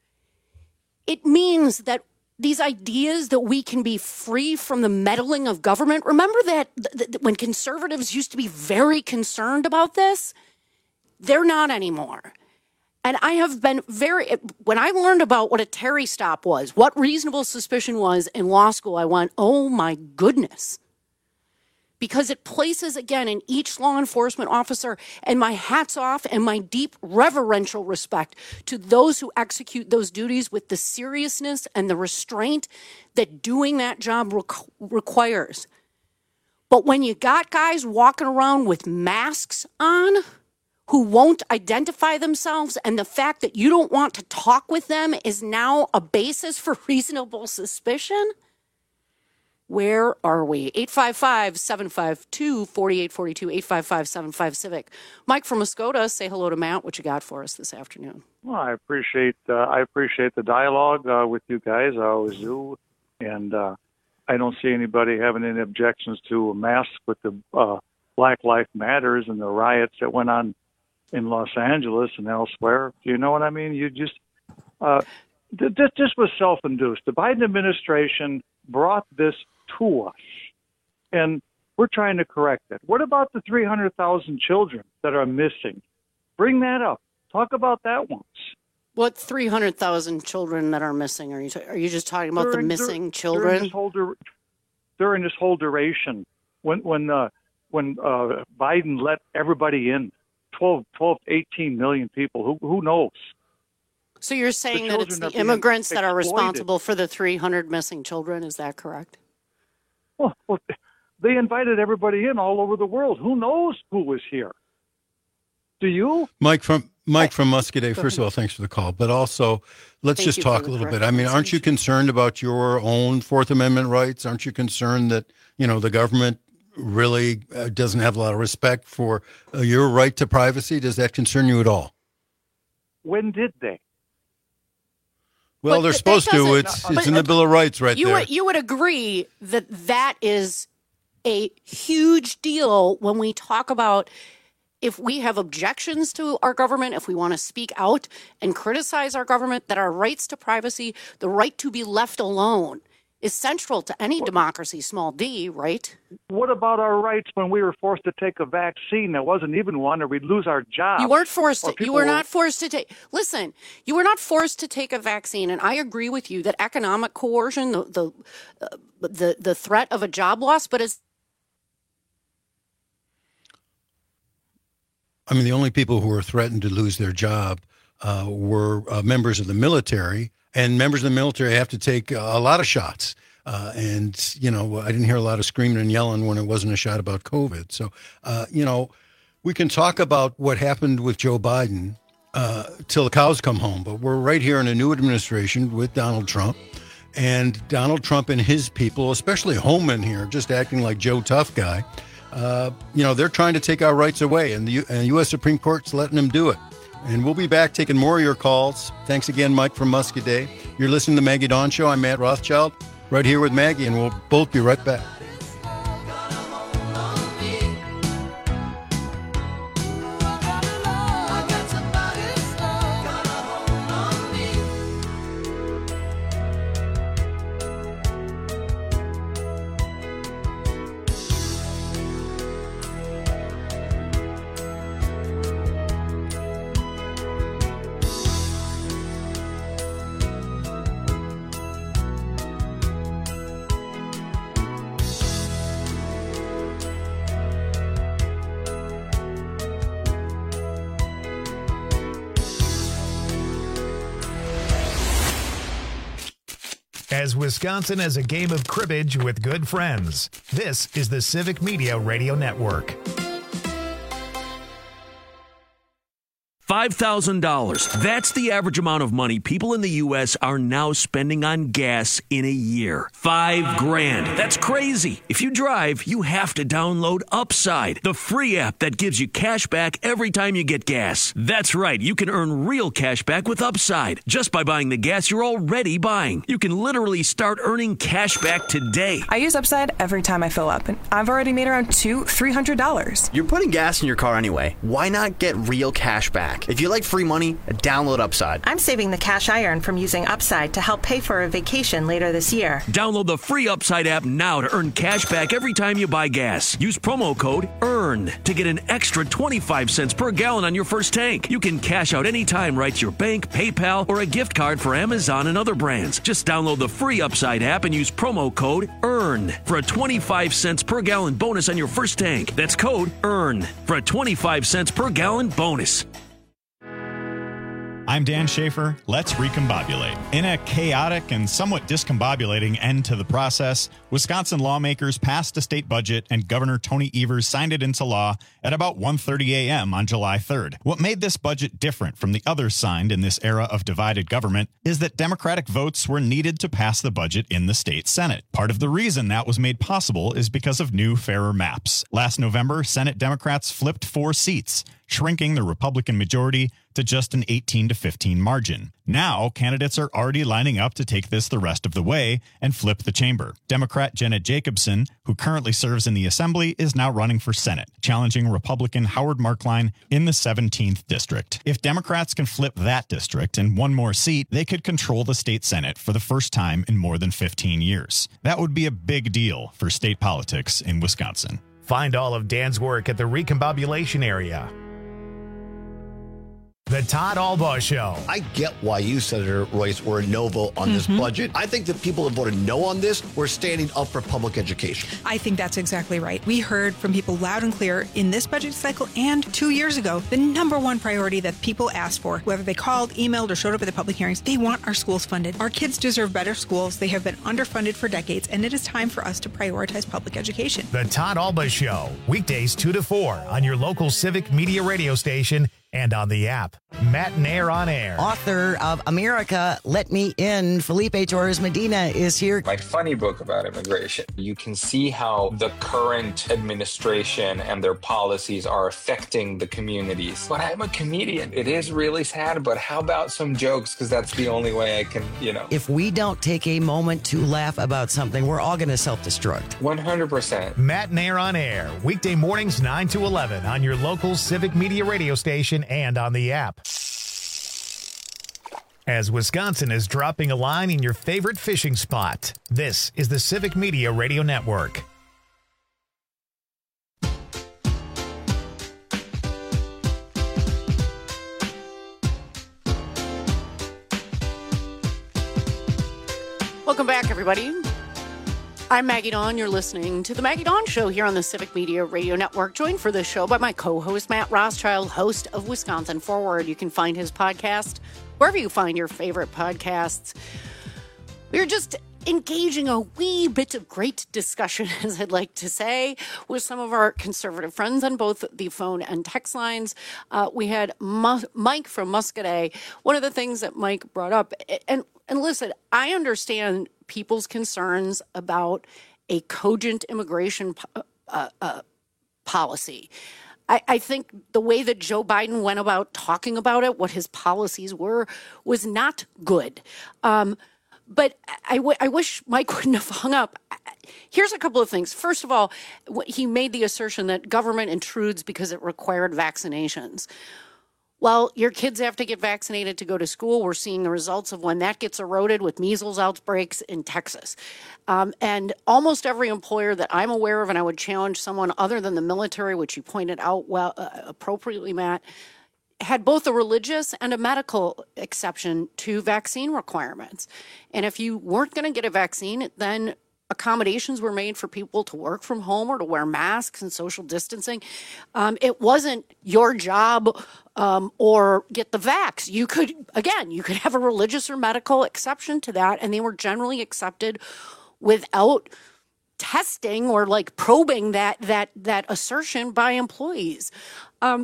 It means that these ideas that we can be free from the meddling of government, remember that when conservatives used to be very concerned about this, they're not anymore. And I have been when I learned about what a Terry stop was, what reasonable suspicion was in law school, I went, oh my goodness. Because it places, again, in each law enforcement officer, and my hat's off and my deep reverential respect to those who execute those duties with the seriousness and the restraint that doing that job requires. But when you got guys walking around with masks on who won't identify themselves, and the fact that you don't want to talk with them is now a basis for reasonable suspicion, where are we? 855-752-4842, 855-75-CIVIC. Mike from Muskota, say hello to Matt. What you got for us this afternoon? Well, I appreciate the dialogue with you guys. I always do. And I don't see anybody having any objections to a mask with the Black Lives Matters and the riots that went on in Los Angeles and elsewhere. You know what I mean? You just this was self-induced. The Biden administration brought this to us, and we're trying to correct it. What about the 300,000 children that are missing? Bring that up. Talk about that once. What 300,000 children that are missing? Are you just talking about the missing children? During this whole duration, when Biden let everybody in, 12 to 18 million people, who knows? So you're saying that it's the immigrants that are responsible for the 300 missing children? Is that correct? Well, they invited everybody in all over the world. Who knows who was here? Do you? Mike from Muscoda, first of all, thanks for the call. But also, let's just talk a little bit. I mean, aren't you concerned about your own Fourth Amendment rights? Aren't you concerned that, the government really doesn't have a lot of respect for your right to privacy? Does that concern you at all? When did they? Well, they're supposed to. It's in the Bill of Rights there. You would agree that is a huge deal when we talk about if we have objections to our government, if we want to speak out and criticize our government, that our rights to privacy, the right to be left alone, is central to any democracy, small d, right? What about our rights when we were forced to take a vaccine that wasn't even one, or we'd lose our job? You weren't forced to. You were not forced to take. Listen, you were not forced to take a vaccine, and I agree with you that economic coercion, the threat of a job loss, but as the only people who were threatened to lose their job were members of the military. And members of the military have to take a lot of shots. I didn't hear a lot of screaming and yelling when it wasn't a shot about COVID. So, we can talk about what happened with Joe Biden till the cows come home. But we're right here in a new administration with Donald Trump. And Donald Trump and his people, especially Holman here, just acting like Joe Tough Guy. They're trying to take our rights away. And the U.S. Supreme Court's letting them do it. And we'll be back taking more of your calls. Thanks again, Mike from Muscoda. You're listening to Maggie Dawn Show. I'm Matt Rothschild, right here with Maggie, and we'll both be right back. As Wisconsin as a game of cribbage with good friends. This is the Civic Media Radio Network. $5,000. That's the average amount of money people in the U.S. are now spending on gas in a year. $5,000. That's crazy. If you drive, you have to download Upside, the free app that gives you cash back every time you get gas. That's right. You can earn real cash back with Upside just by buying the gas you're already buying. You can literally start earning cash back today. I use Upside every time I fill up, and I've already made around $200-$300. You're putting gas in your car anyway. Why not get real cash back? If you like free money, download Upside. I'm saving the cash I earn from using Upside to help pay for a vacation later this year. Download the free Upside app now to earn cash back every time you buy gas. Use promo code EARN to get an extra 25 cents per gallon on your first tank. You can cash out anytime right to your bank, PayPal, or a gift card for Amazon and other brands. Just download the free Upside app and use promo code EARN for a 25 cents per gallon bonus on your first tank. That's code EARN for a 25 cents per gallon bonus. I'm Dan Schaefer. Let's recombobulate. In a chaotic and somewhat discombobulating end to the process, Wisconsin lawmakers passed a state budget and Governor Tony Evers signed it into law at about 1:30 a.m. on July 3rd. What made this budget different from the others signed in this era of divided government is that Democratic votes were needed to pass the budget in the state Senate. Part of the reason that was made possible is because of new, fairer maps. Last November, Senate Democrats flipped 4 seats, shrinking the Republican majority to just an 18-15 margin. Now, candidates are already lining up to take this the rest of the way and flip the chamber. Democrat Jenna Jacobson, who currently serves in the Assembly, is now running for Senate, challenging Republican Howard Markline in the 17th district. If Democrats can flip that district and one more seat, they could control the state Senate for the first time in more than 15 years. That would be a big deal for state politics in Wisconsin. Find all of Dan's work at the Recombobulation area. The Todd Albaugh Show. I get why you, Senator Royce, were a no vote on this budget. I think the people that voted no on this were standing up for public education. I think that's exactly right. We heard from people loud and clear in this budget cycle and 2 years ago, the number one priority that people asked for, whether they called, emailed, or showed up at the public hearings, they want our schools funded. Our kids deserve better schools. They have been underfunded for decades, and it is time for us to prioritize public education. The Todd Albaugh Show, weekdays 2 to 4 on your local Civic Media radio station and on the app. Matt and Air on Air. Author of America, Let Me In, Felipe Torres Medina is here. My funny book about immigration. You can see how the current administration and their policies are affecting the communities. But I'm a comedian. It is really sad, but how about some jokes? Because that's the only way I can, If we don't take a moment to laugh about something, we're all going to self-destruct. 100%. Matt and Air on Air, weekday mornings 9 to 11 on your local Civic Media radio station and on the app. As Wisconsin is dropping a line in your favorite fishing spot, this is the Civic Media Radio Network. Welcome back, everybody. I'm Maggie Dawn. You're listening to The Maggie Dawn Show here on the Civic Media Radio Network. Joined for this show by my co-host, Matt Rothschild, host of Wisconsin Forward. You can find his podcast wherever you find your favorite podcasts. We're just engaging a wee bit of great discussion, as I'd like to say, with some of our conservative friends on both the phone and text lines. We had Mike from Muscadet. One of the things that Mike brought up, and listen, I understand people's concerns about a cogent immigration policy. I think the way that Joe Biden went about talking about it, what his policies were, was not good. But I wish Mike wouldn't have hung up. Here's a couple of things. First of all, he made the assertion that government intrudes because it required vaccinations. Well, your kids have to get vaccinated to go to school. We're seeing the results of when that gets eroded with measles outbreaks in Texas. And almost every employer that I'm aware of, and I would challenge someone other than the military, which you pointed out appropriately, Matt, had both a religious and a medical exception to vaccine requirements. And if you weren't going to get a vaccine, then accommodations were made for people to work from home or to wear masks and social distancing. It wasn't your job or get the vax. You could have a religious or medical exception to that, and they were generally accepted without testing or probing that assertion by employees.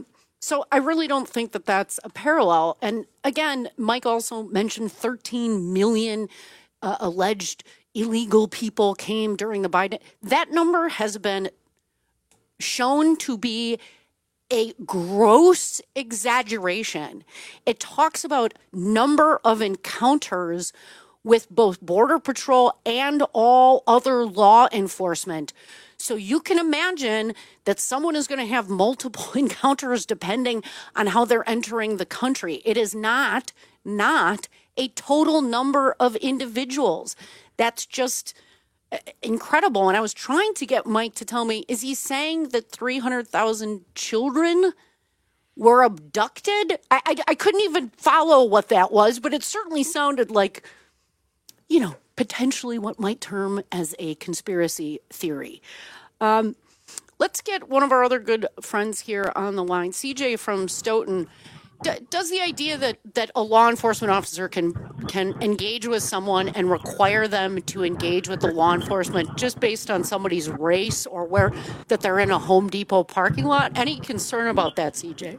So I really don't think that that's a parallel. And again, Mike also mentioned 13 million alleged illegal people came during the Biden. That number has been shown to be a gross exaggeration. It talks about number of encounters with both Border Patrol and all other law enforcement. So you can imagine that someone is going to have multiple encounters depending on how they're entering the country. It is not a total number of individuals. That's just incredible. And I was trying to get Mike to tell me, is he saying that 300,000 children were abducted? I couldn't even follow what that was, but it certainly sounded like, you know, potentially what might term as a conspiracy theory. Let's get one of our other good friends here on the line. CJ from Stoughton. Does the idea that a law enforcement officer can engage with someone and require them to engage with the law enforcement just based on somebody's race or that they're in a Home Depot parking lot? Any concern about that, CJ?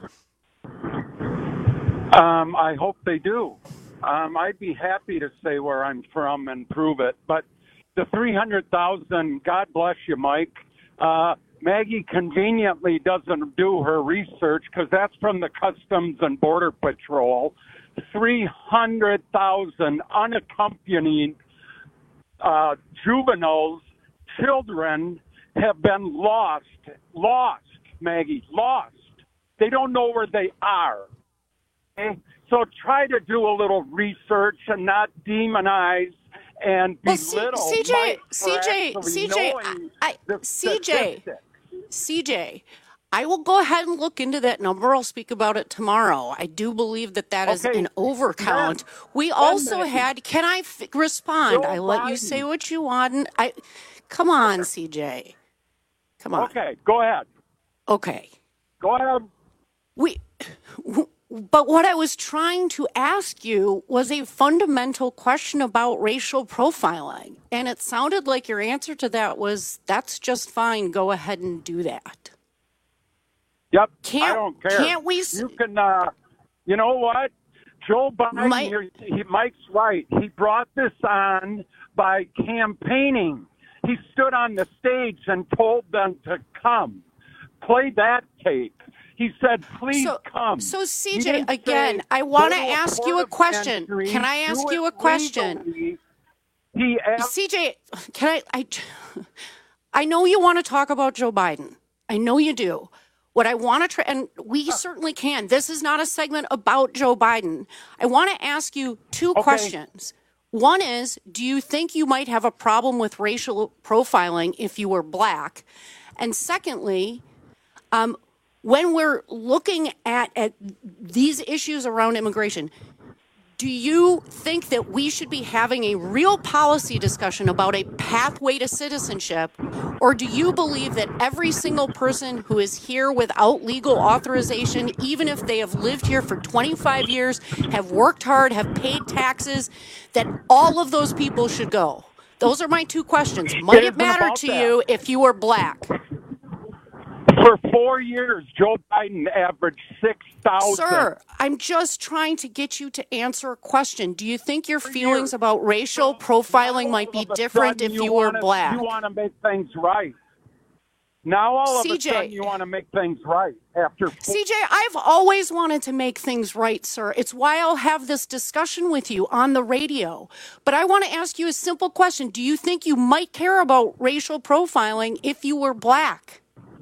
I hope they do. I'd be happy to say where I'm from and prove it. But the 300,000, God bless you, Mike. Maggie conveniently doesn't do her research because that's from the Customs and Border Patrol. 300,000 unaccompanied juveniles, children have been lost, Maggie, lost. They don't know where they are. Okay? So try to do a little research and not demonize and belittle. CJ, I will go ahead and look into that number. I'll speak about it tomorrow. I do believe that is an overcount. We also had, can I respond? I let you say what you want. Come on, CJ. Come on. Okay, go ahead. Okay. Go ahead. But what I was trying to ask you was a fundamental question about racial profiling. And it sounded like your answer to that was, that's just fine. Go ahead and do that. Yep. I don't care. Can't we? You can, you know what? Joe Biden, Mike's right. He brought this on by campaigning. He stood on the stage and told them to come. Play that tape. He said, please come. So, CJ, again, I want to ask you a question. Can I ask you a question? CJ, can I know you want to talk about Joe Biden. I know you do. What I want to try, and we certainly can. This is not a segment about Joe Biden. I want to ask you two questions. One is, do you think you might have a problem with racial profiling if you were black? And secondly, when we're looking at these issues around immigration, do you think that we should be having a real policy discussion about a pathway to citizenship? Or do you believe that every single person who is here without legal authorization, even if they have lived here for 25 years, have worked hard, have paid taxes, that all of those people should go? Those are my two questions. Might it matter to you if you were black? For 4 years, Joe Biden averaged 6,000. Sir, I'm just trying to get you to answer a question. Do you think your feelings about racial profiling might be different if you were black? You want to make things right. Now all of a sudden you want to make things right after. CJ, I've always wanted to make things right, sir. It's why I'll have this discussion with you on the radio. But I want to ask you a simple question. Do you think you might care about racial profiling if you were black?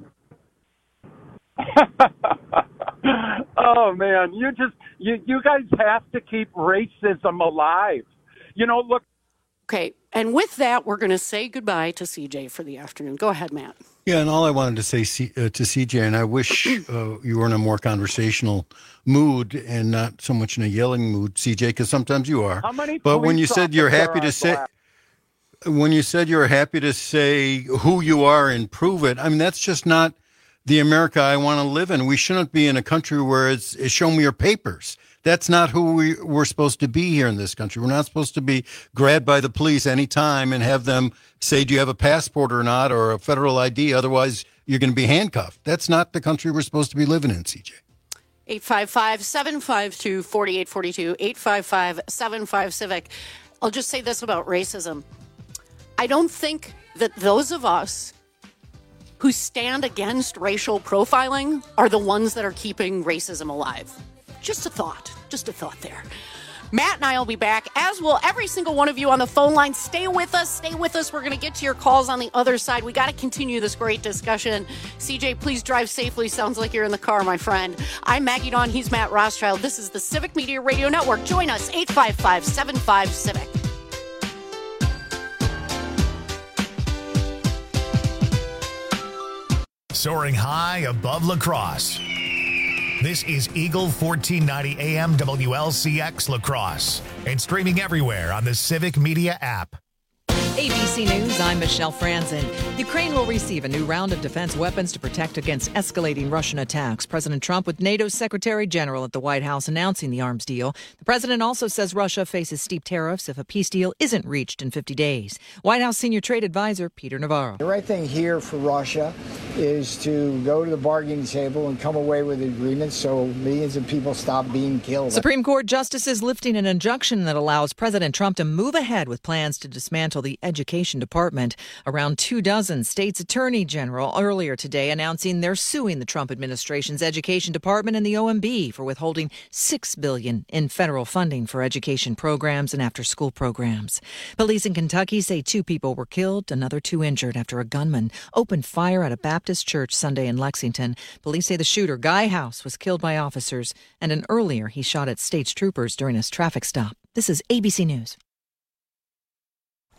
Oh man, you guys have to keep racism alive. You know, look. Okay, and with that, we're going to say goodbye to CJ for the afternoon. Go ahead, Matt. Yeah, and all I wanted to say to CJ, and I wish you were in a more conversational mood and not so much in a yelling mood, CJ, because sometimes you are. But when you said you're happy to say. When you said you're happy to say who you are and prove it, I mean, that's just not the America I want to live in. We shouldn't be in a country where it's show me your papers. That's not who we're supposed to be here in this country. We're not supposed to be grabbed by the police anytime and have them say, do you have a passport or not, or a federal ID? Otherwise, you're going to be handcuffed. That's not the country we're supposed to be living in, CJ. 855-752-4842, 855-75-CIVIC. I'll just say this about racism. I don't think that those of us who stand against racial profiling are the ones that are keeping racism alive. Just a thought there. Matt and I will be back, as will every single one of you on the phone line. Stay with us. We're going to get to your calls on the other side. We got to continue this great discussion. CJ, please drive safely. Sounds like you're in the car, my friend. I'm Maggie Dawn. He's Matt Rothschild. This is the Civic Media Radio Network. Join us, 855-75-CIVIC. Soaring high above La Crosse. This is Eagle 1490 AM WLCX La Crosse and streaming everywhere on the Civic Media app. ABC News, I'm Michelle Franzen. Ukraine will receive a new round of defense weapons to protect against escalating Russian attacks. President Trump with NATO's Secretary General at the White House announcing the arms deal. The president also says Russia faces steep tariffs if a peace deal isn't reached in 50 days. White House senior trade advisor Peter Navarro. The right thing here for Russia is to go to the bargaining table and come away with an agreement so millions of people stop being killed. Supreme Court justices lifting an injunction that allows President Trump to move ahead with plans to dismantle the Education Department. Around 24 states' attorney general earlier today announcing they're suing the Trump administration's Education Department and the OMB for withholding $6 billion in federal funding for education programs and after-school programs. Police in Kentucky say 2 people were killed, another 2 injured after a gunman opened fire at a Baptist church Sunday in Lexington. Police say the shooter, Guy House, was killed by officers, and earlier he shot at state troopers during his traffic stop. This is ABC News.